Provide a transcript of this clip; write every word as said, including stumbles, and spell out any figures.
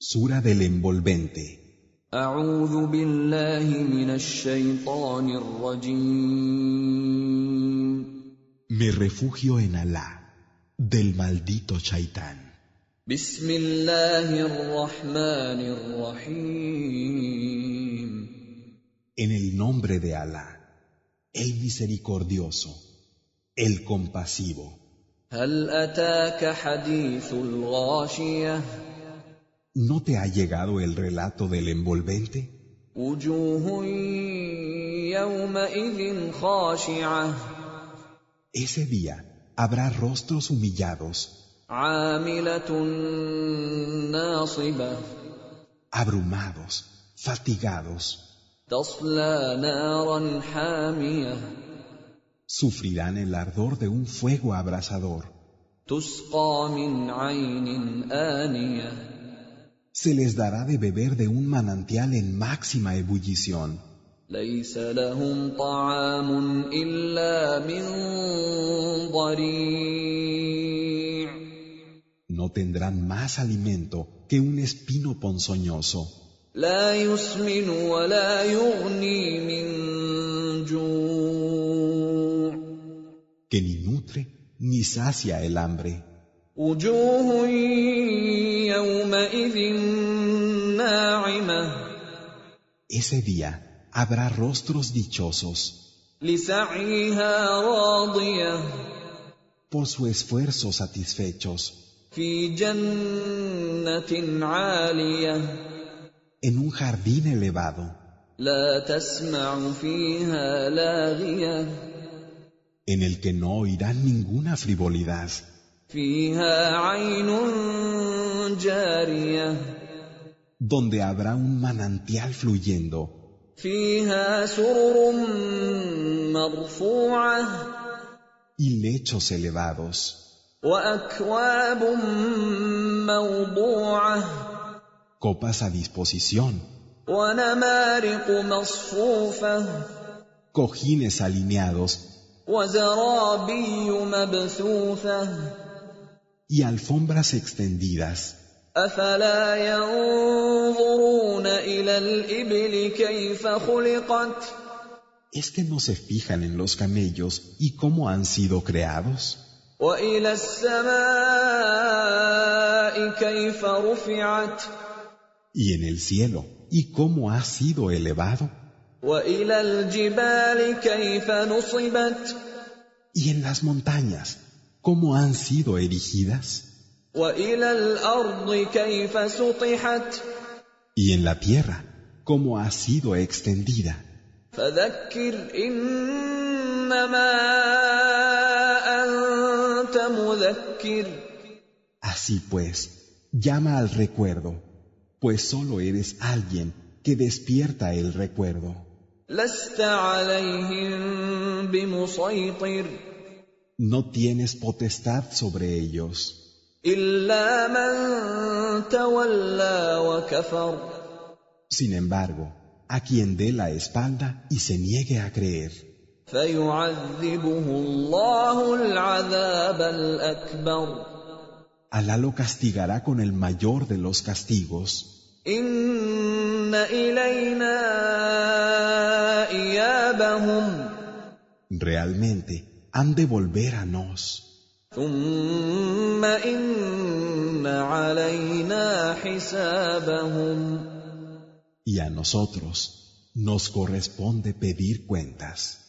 Sura del envolvente. أعوذ بالله من الشيطان الرجيم. Me refugio en Alá, del maldito Shaitán. بسم الله الرحمن الرحيم. En el nombre de Alá, el misericordioso, el compasivo. هل أتاك حديث الغاشية؟ ¿No te ha llegado el relato del envolvente? وجوه يومئذ خاشعة. Ese día habrá rostros humillados, عاملة ناصبة. abrumados, fatigados. تصلى نارا حامية. Sufrirán el ardor de un fuego abrasador. تسقى من عين آنية. Se les dará de beber de un manantial en máxima ebullición. ليس لهم طعام إلا من ضريع. No tendrán más alimento que un espino ponzoñoso, لا يسمن ولا يغني من جوع. que ni nutre ni sacia el hambre. وجوه يومئذ ناعمة. Ese día habrá rostros dichosos, لسعيها راضية. por su esfuerzo satisfechos, في جنة عالية. en un jardín elevado, لا تسمع فيها لاغية. en el que no oirán ninguna frivolidad, فيها عين جارية. donde habrá un manantial fluyendo, فيها سرر مرفوعة. y lechos elevados, وأكواب موضوعة. copas a disposición, ونمارق مصفوفة. cojines alineados وزرابي مبثوثة. y alfombras extendidas. أفلا ينظرون إلى الإبل كيف خلقت؟ ¿Es que no se fijan en los camellos y cómo han sido creados? وإلى السماء كيف رفعت؟ ¿Y en el cielo? ¿Y cómo ha sido elevado? وإلى الجبال كيف نصبت؟ ¿Y en las montañas? ¿Cómo han sido erigidas? وإلى الأرض كيف سطحت؟ ¿Y en la tierra? ¿Cómo ha sido extendida? فذكر إنما أنت مذكر. Así pues, llama al recuerdo, pues solo eres alguien que despierta el recuerdo. لست عليهم بمسيطر. No tienes potestad sobre ellos, إلا من تولى وكفر. sin embargo, a quien dé la espalda y se niegue a creer, فيعذبه الله العذاب الأكبر. Alá lo castigará con el mayor de los castigos. إن إلينا إيابهم. Realmente han de volver a nos. ثم إن علينا حسابهم. Y a nosotros nos corresponde pedir cuentas.